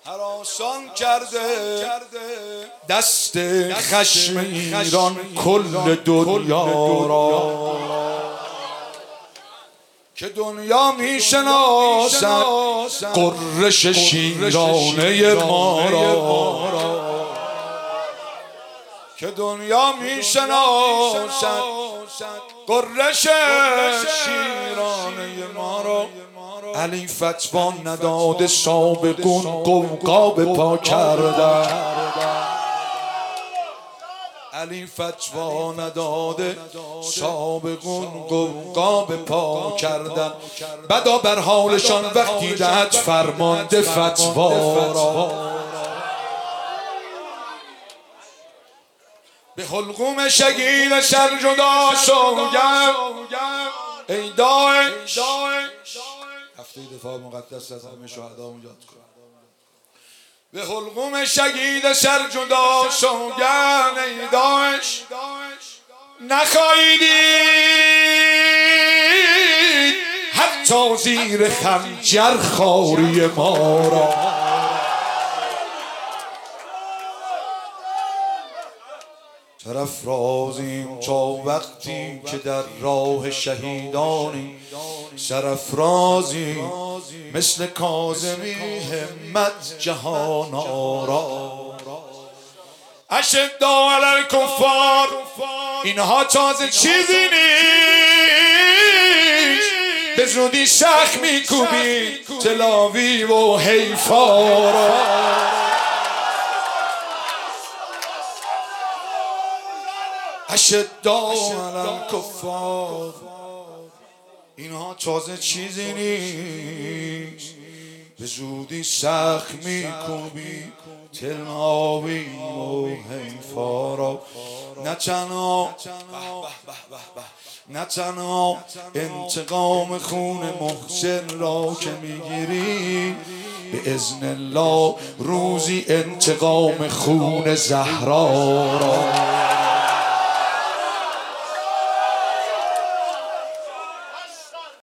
هراسان کرده دست خشم ایران کل دنیا را، که دنیا میشناسد غرش شیرانه ما را، که دنیا میشناسد غرش شیرانه ما را. علی فتوا نداده سابقون قوقاب پا کردن، علی فتوا نداده سابقون قوقاب پا کردن. بدا بر حالشان وقتی دهد فرمانده فتوا را، به حلقوم شگیل سر جدا سوگم ای داعش. هفته دفاع مقدس از همه شهدامون یاد کن. به حلقوم شگید سر جدا سوگن ای داعش، نخواهیدید حتی زیر خنجر خواری ما را. سرافرازیم تا وقتی که در راه شهیدانیم، سرافرازیم مثل کاظمی همت جهان آرا. اشداء علی الکفار، اینها تازه چیزی نیست، به زودی شخ میکوبی تلاوی و حیفا را. اشداء علی الکفار، اینها تازه چیزی نیست، به زودی سخت میکوبی تلاوی و حیفا را. نه تنها انتقام خون محسن را که میگیری، به اذن الله روزی انتقام خون زهرا را.